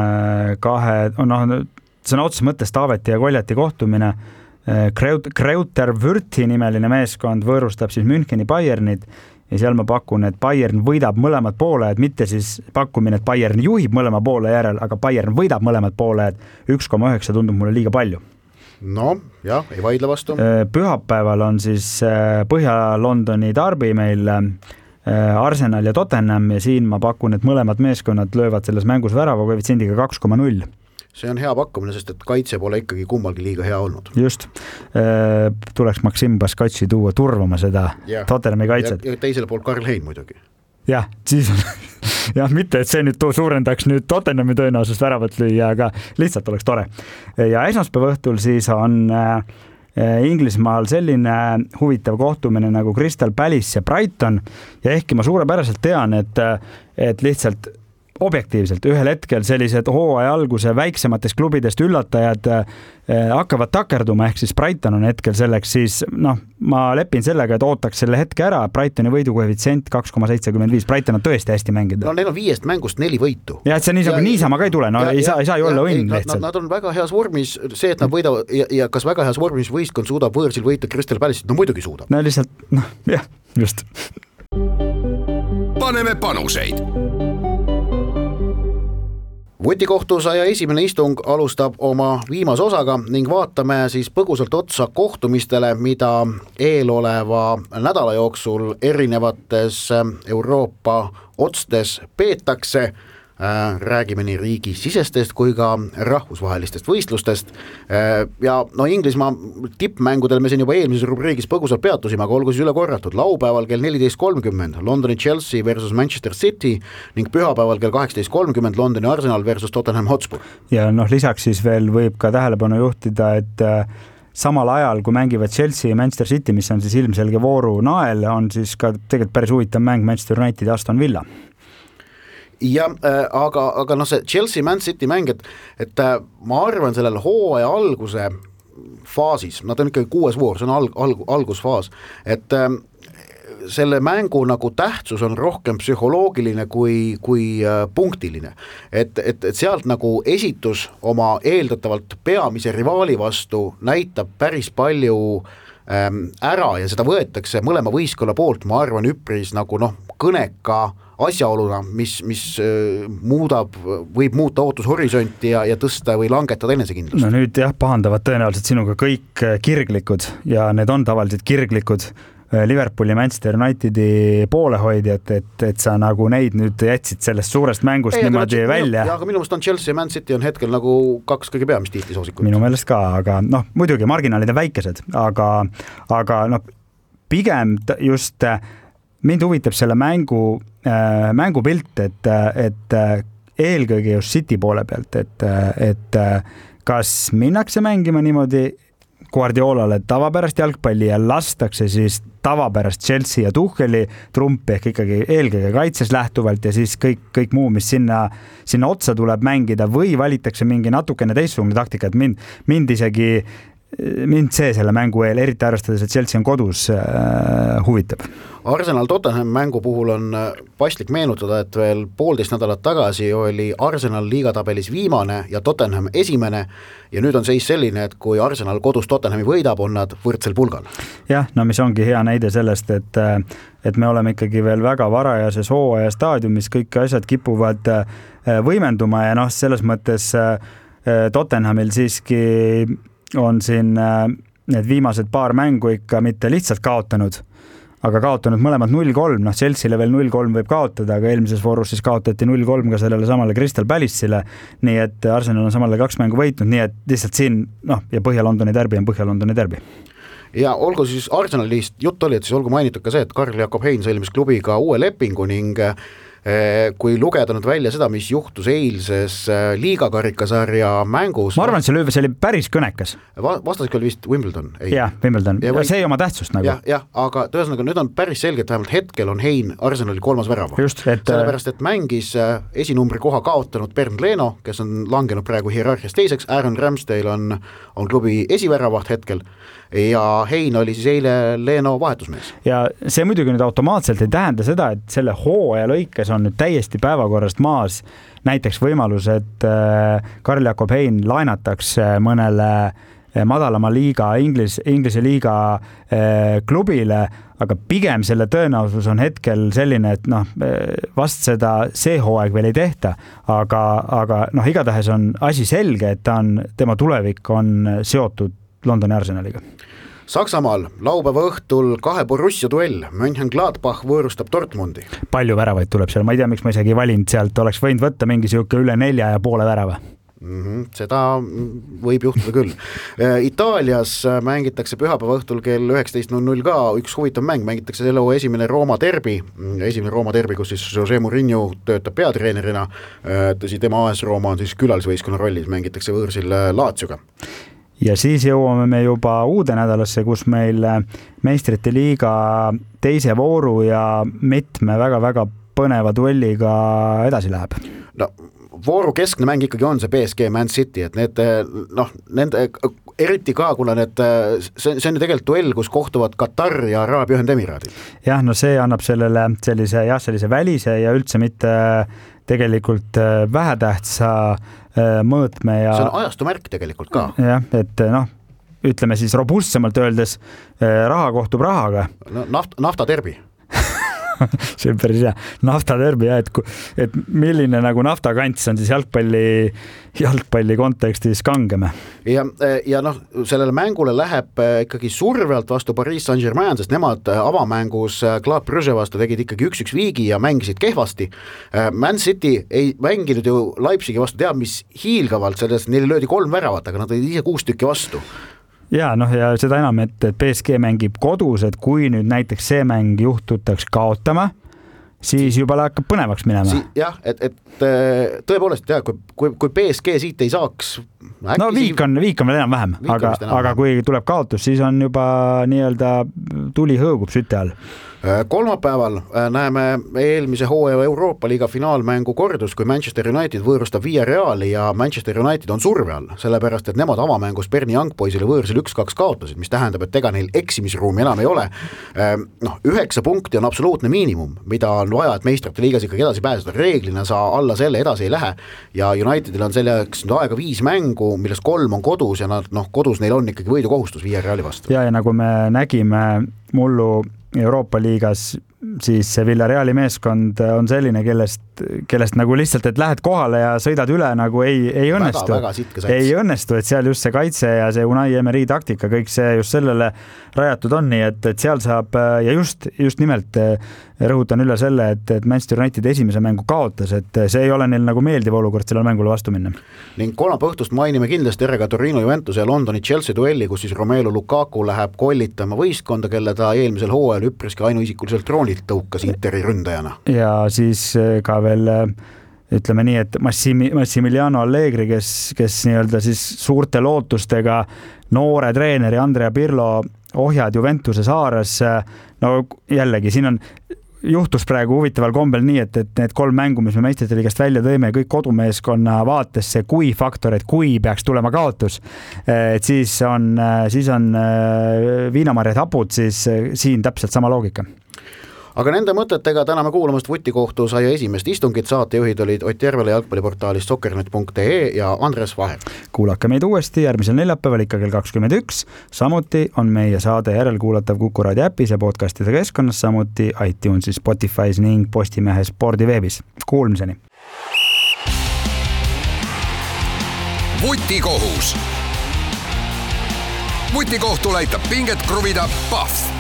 see on otses mõttes Taaveti ja Koljati kohtumine. Kreuter Würthi nimeline meeskond võõrustab siis Müncheni Bayernit ja seal ma pakun, et Bayern võidab mõlemad poole, et mitte siis pakkumine, et Bayern juhib mõlema poole järel, aga Bayern võidab mõlemad poole, et 1,9 tundub mulle liiga palju. No, jah, ei vaidle vastu. Pühapäeval on siis Põhja-Londoni darbi meil Arsenal ja Tottenham ja siin ma pakun, et mõlemad meeskonnad löövad selles mängus värava koefitsiendiga 2,0. See on hea pakkumine, sest et kaitse pole ikkagi kummalgi liiga hea olnud. Just. Tuleks Maksim Baskatši tuua turvama seda Tottenhami kaitset. Ja teisele pool Karl Hein muidugi. Jah, siis on jah, mitte, et see nüüd suurendaks nüüd Tottenhami tõenäosust väravat lüüa, aga lihtsalt oleks tore. Ja esmaspäeva õhtul siis on Inglismaal selline huvitav kohtumine nagu Crystal Palace ja Brighton ja ehkki ma suurepäraselt tean, et lihtsalt objektiivselt ühel hetkel sellised hooaja alguse väiksematest klubidest üllatajad hakkavad takerduma, ehk siis Brighton on hetkel selleks, siis ma lepin sellega, et ootaks selle hetke ära. Brightoni võidu koefitsient 2,75. Brighton on tõesti hästi mängida. No neil on 5 mängust 4 võitu. Ja et see niisama ka ei tule, ei saa ju olla õnn lihtsalt. Nad on väga heas vormis, see, et nad võidavad ja kas väga heas vormis võistkond suudab võõrsil võita Crystal Palace'it, no muidugi suudab. No lihtsalt, jah, just. Paneme panuseid. Vutikohtu 101. istung alustab oma viimase osaga ning vaatame siis põgusalt otsa kohtumistele, mida eeloleva nädala jooksul erinevates Euroopa otstes peetakse. räägime nii riigisisestest kui ka rahvusvahelistest võistlustest ja no Inglismaa tippmängudel me siin juba eelmises rubriigis põgusalt peatusime, aga olgu siis üle korratud, laupäeval kell 14.30 Londoni Chelsea versus Manchester City ning pühapäeval kell 18.30 Londoni Arsenal versus Tottenham Hotspur. Ja noh, lisaks siis veel võib ka tähelepanu juhtida, et samal ajal, kui mängivad Chelsea ja Manchester City, mis on siis ilmselge vooru nael, on siis ka tegelikult päris huvitav mäng Manchester United ja Aston Villa. Ja, aga no see Chelsea Man City mäng, et ma arvan sellel hooaja alguse faasis, nad on ikkagi 6. voor, see on algusfaas, et selle mängu nagu tähtsus on rohkem psühholoogiline kui punktiline, et sealt nagu esitus oma eeldatavalt peamise rivaali vastu näitab päris palju ära ja seda võetakse mõlema võistkonna poolt, ma arvan, üpris nagu kõneka asjaoluna, mis võib muuta ootushorisonti ja tõsta või langetada enesekindlust. No nüüd jah, pahandavad tõenäoliselt sinuga kõik kirglikud ja need on tavaliselt kirglikud Liverpooli Manchester Unitedi poolehoidjad, et sa nagu neid nüüd jätsid sellest suurest mängust niimoodi välja. Ja, aga minu meelest on Chelsea ja Man City on hetkel nagu 2 kõige peamist tiitlisoosikut. Minu meelest ka, aga muidugi marginaalid on väikesed, aga pigem just mind huvitab selle mängupilt, et eelkõige just City poole pealt, et kas minnakse mängima niimoodi Guardiolale tavapärast jalgpalli ja lastakse siis tavapärast Chelsea ja Tucheli trumpi ehk ikkagi eelkõige kaitses lähtuvalt ja siis kõik muu, mis sinna otsa tuleb mängida või valitakse mingi natukene teistsugune taktika, et mind see selle mängu eel, eriti arvestades, et Chelsea on kodus, huvitab. Arsenal Tottenham mängu puhul on paslik meenutada, et veel 1,5 nädalat tagasi oli Arsenal liigatabelis viimane ja Tottenham esimene ja nüüd on seis selline, et kui Arsenal kodus Tottenhami võidab, on nad võrdsel pulgal. Jah, no mis ongi hea näide sellest, et me oleme ikkagi veel väga varajases hooaja staadiumis, kõik asjad kipuvad võimenduma ja selles mõttes Tottenhamil siiski on siin need viimased paar mängu ikka mitte lihtsalt kaotanud, aga kaotanud mõlemad 0-3, Chelsea'le veel 0-3 võib kaotada, aga eelmises voorus siis kaotati 0-3 ka sellele samale Crystal Palace'ile, nii et Arsenal on samale 2 mängu võitnud, nii et lihtsalt siin, ja Põhja-Londoni derbi on Põhja-Londoni derbi. Ja olgu siis Arsenalist jutt oli, et siis olgu mainitud ka see, et Karl Jakob Hein sõlmis klubiga uue lepingu ning kui lugeda nüüd välja seda, mis juhtus eilses liigakarikasarja mängus. Ma arvan, et see oli päris kõnekas. Vastasik oli vist Wimbledon. Jah, Wimbledon. Ja see ei oma tähtsust nagu. Jah, aga tõesõnaga nüüd on päris selgelt, vähemalt hetkel on Hein Arsenali 3. värava. Just, sellepärast, et mängis esinumbri koha kaotanud Bernd Leno, kes on langenud praegu hierarhias teiseks, Aaron Ramsdale on klubi esiväravaht hetkel ja Hein oli siis eile Leno vahetusmees. Ja see muidugi nüüd automaatselt ei tähenda seda, et selle hooaja lõikes on nüüd täiesti päevakorrast maas näiteks võimalus, et Karl Jakob Hein laenatakse mõnele madalama liiga, Inglise liiga klubile, aga pigem selle tõenäosus on hetkel selline, et vast seda see hooaeg veel ei tehta, aga igatahes on asi selge, et tema tulevik on seotud Londoni Arsenaliga. Saksamaal laupäeva õhtul 2 Borussia duell, Mönchengladbach võõrustab Dortmundi. Palju väravaid tuleb seal, ma ei tea, miks ma isegi valinud sealt, oleks võinud võtta mingi siuke üle 4,5 värava. Seda võib juhtuda küll. Itaalias mängitakse pühapäeva õhtul kell 19.00 ka üks huvitav mäng, mängitakse selle esimene Rooma derbi, kus siis Jose Mourinho töötab peatreenerina, tõsi, tema AS Rooma on siis külalisvõistkonna rollis, mängitakse võõrsil Lazioga. Ja siis jõuame me juba uude nädalasse, kus meil meistrite liiga teise vooru ja mitme väga-väga põneva duelliga edasi läheb. No, vooru keskne mäng ikkagi on see PSG Man City, et nende eriti ka, kuna see on ju tegelikult duell, kus kohtuvad Katar ja Araabia Ühendemiraadid. Jah, no see annab sellise välise ja üldse mitte tegelikult vähetähtsa mõõtme ja see on ajastumärk tegelikult ka. Jah, et ütleme siis robustsemalt öeldes raha kohtub rahaga. Nafta derbi. see on päris hea. Naftatörbi jah, et milline nagu naftakants on siis jalgpalli kontekstis kangem. Ja noh, sellele mängule läheb ikkagi surve alt vastu Paris Saint-Germain, sest nemad avamängus Club Brugge vastu tegid ikkagi 1-1 viigi ja mängisid kehvasti. Man City ei mänginud ju Leipzigi vastu teab, mis hiilgavalt, sellest neile löödi 3 väravat, aga nad olid ise 6 tükki vastu. Ja seda enam, et PSG mängib kodus, et kui nüüd näiteks see mäng juhtutaks kaotama, siis juba hakkab põnevaks minema. Jah, et tõepoolest, kui PSG siit ei saaks... No viik on veel enam-vähem, aga kui tuleb kaotus, siis on juba nii-öelda tuli hõõgub süte all. Kolmapäeval näeme eelmise hooaja Euroopa liiga finaalmängu kordus, kui Manchester United võõrustab Villarreali ja Manchester United on surve all, sellepärast, et nemad avamängus Berni Youngboysile võõrsil 1-2 kaotasid, mis tähendab, et ega neil eksimisruumi enam ei ole. 9 punkti on absoluutne miinimum, mida on vaja, et meistrite liigas ikkagi edasi pääseda. Reeglina sa alla selle edasi ei lähe ja Unitedil on selleks aega 5 mängu, millest 3 on kodus ja nad, kodus neil on ikkagi võidukohustus Villarreali vastu. Ja nagu me nägime mullu Euroopa liigas, siis see Villarreali meeskond on selline, kellest nagu lihtsalt, et lähed kohale ja sõidad üle, nagu ei õnnestu. Ei õnnestu, et seal just see kaitse ja see Unai Emery taktika, kõik see just sellele rajatud on, nii et seal saab ja just nimelt rõhutan üle selle, et Manchester United esimese mängu kaotas, et see ei ole neil nagu meeldiv olukord sellele mängule vastu minna. Ning kolmapäeva õhtust mainime kindlasti ära ka Torino Juventus ja Londoni Chelsea duelli, kus siis Romelu Lukaku läheb kollitama võistkonda, kelle ta eelmisel hooajal üpriski ainuisikuliselt troonilt tõukas Interi ründajana. Ja siis ka veel ütleme nii, et Massimiliano Allegri, kes nii-öelda siis suurte lootustega noore treeneri Andrea Pirlo ohjad Juventuse saares, no jällegi siin on juhtus praegu huvitaval kombel nii, et need 3 mängu, mis me meistrite liigast välja tõime, kõik kodumeeskonna vaatesse kui faktor, et kui peaks tulema kaotus, et siis on viinamarjad hapud, siis siin täpselt sama loogika. Aga nende mõtetega täname kuulamast Vutikohtu sai esimest istungit, saatejuhid olid Ott Järvela jalgpalliportaalist soccernet.ee ja Andres Vaher. Kuulake meid uuesti järgmisel neljapäeval ikka kell 21. Samuti on meie saade järelkuulatav Kuku Raadio äpis ja podcastide keskkonnas, samuti iTunesis, Spotify's ning Postimehe spordiveebis. Kuulmiseni! Vutikohus. Vutikohtul aitab pinget kruvida Pahv.